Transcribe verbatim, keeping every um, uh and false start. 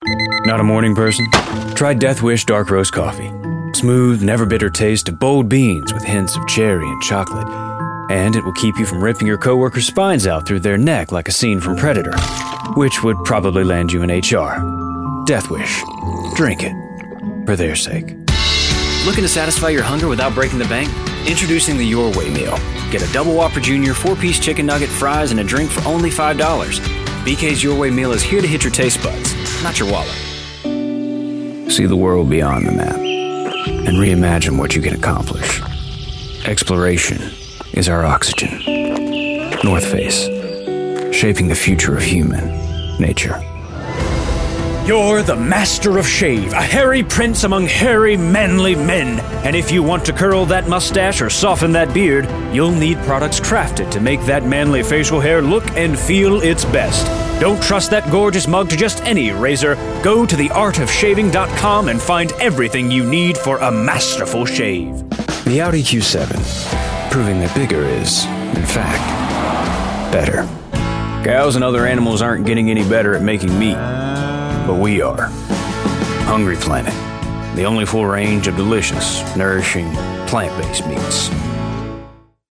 Not a morning person? Try Death Wish Dark Roast Coffee. Smooth, never bitter taste of bold beans with hints of cherry and chocolate. And it will keep you from ripping your coworkers' spines out through their neck like a scene from Predator, which would probably land you in H R. Death Wish. Drink it. For their sake. Looking to satisfy your hunger without breaking the bank? Introducing the Your Way meal. Get a double Whopper Junior, four-piece chicken nugget, fries, and a drink for only five dollars. B K's Your Way meal is here to hit your taste buds, not your wallet. See the world beyond the map and reimagine what you can accomplish. Exploration is our oxygen. North Face, shaping the future of human nature. You're the master of shave, a hairy prince among hairy, manly men. And if you want to curl that mustache or soften that beard, you'll need products crafted to make that manly facial hair look and feel its best. Don't trust that gorgeous mug to just any razor. Go to the art of shaving dot com and find everything you need for a masterful shave. The Audi Q seven, proving that bigger is, in fact, better. Cows and other animals aren't getting any better at making meat. But we are. Hungry Planet, the only full range of delicious, nourishing, plant-based meats.